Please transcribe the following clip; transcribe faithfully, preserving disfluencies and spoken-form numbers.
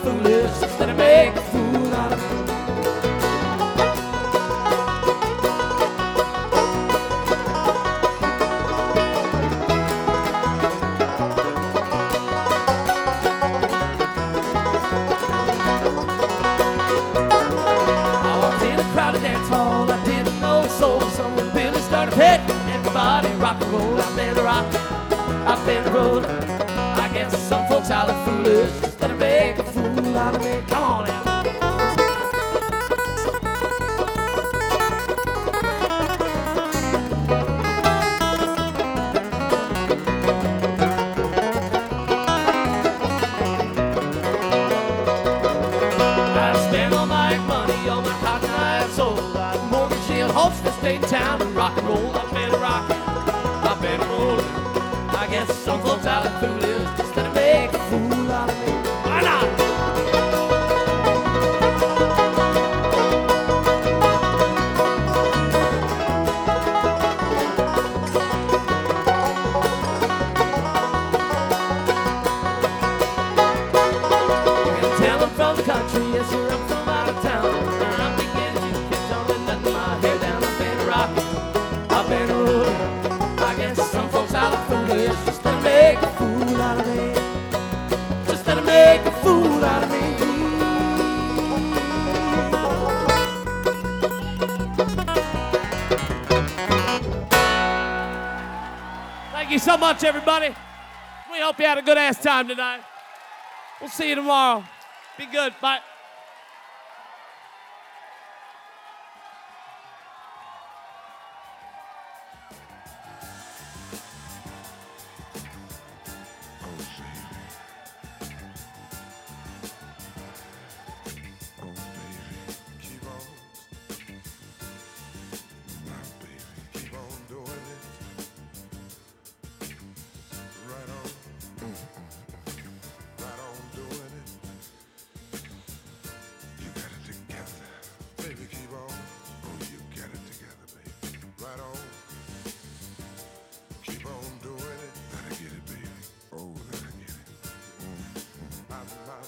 foolish instead of making a fool out of me. Hey, everybody rock and roll. I've been rocking, I've been rolling. I guess some folks out are foolish instead of make a fool out of me. Come on now. I spend all my money on my cotton I sold. I mortgage and hostess stay in town and rock and roll. I've been rocking, I've been rolling. I guess some folks out are foolish instead of make a fool out of me. Why not? You can tell I'm from the country, yes sir, I'm from out of town. And I'm beginning to get on and letting my hair down. I've been rocking, I've been rolling. I guess some folks out are foolish just to make a fool out of me. Just to make a fool out of me. Thank you so much, everybody. We hope you had a good ass time tonight. We'll see you tomorrow. Be good. Bye.